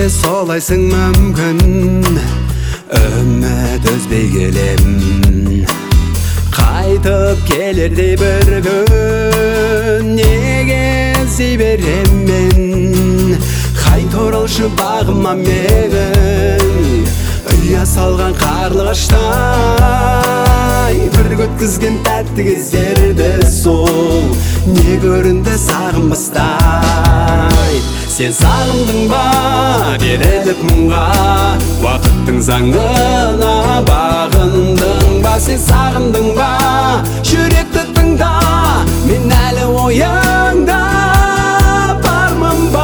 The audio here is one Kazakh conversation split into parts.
солайсың мүмкін, үміт үзбей келем. Қайтып келердей бір күн, неге іздей берем мен? Қайт оралшы бағыма менің, ұя салған қарлығаштай, бір өткізген тәтті кездерді сол, не көрінді сағынбастай. Сен сағындың ба, беріліп мұңға, уақыттың заңына бағындың ба? Сен сағындың ба, жүректі тыңда, мен әлі ойыңда бармын ба?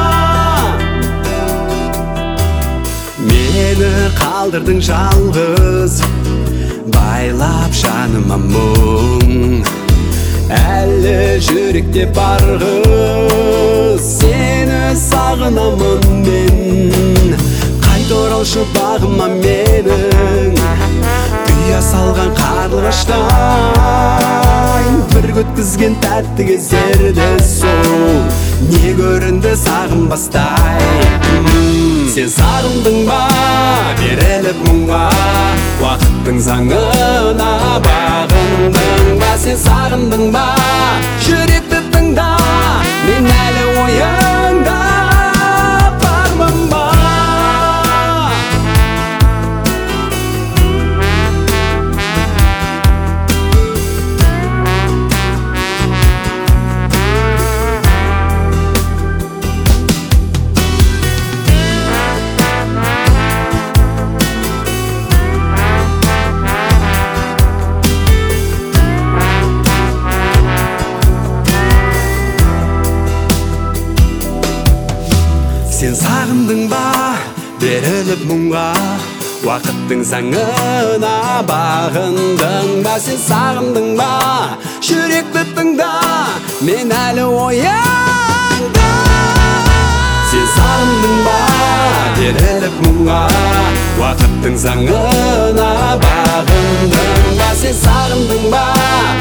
Мені қалдырдың жалғыз, байлап жаныма мұң, әлі жүректе барғыз, сені сағынамын мен. Қайт оралшы бағыма менің, ұя салған қарлығаштай, бір өткізген тәтті кездерді сол, не көрінді сағынбастай. Сен сағындың ба, беріліп мұңға, уақыттың заңына бағындың ба? Сен сағындың ба, жүректі тыңда, мен әлі ойыңда бармын ба? Сен сағындың ба, беріліп мұңға, уақыттың заңына бағындың ба? Сен сағындың ба, жүректі тыңда, мен әлі ойыңда. Сен сағындың ба, беріліп мұңға, уақыттың заңына бағындың ба? Сен сағындың ба,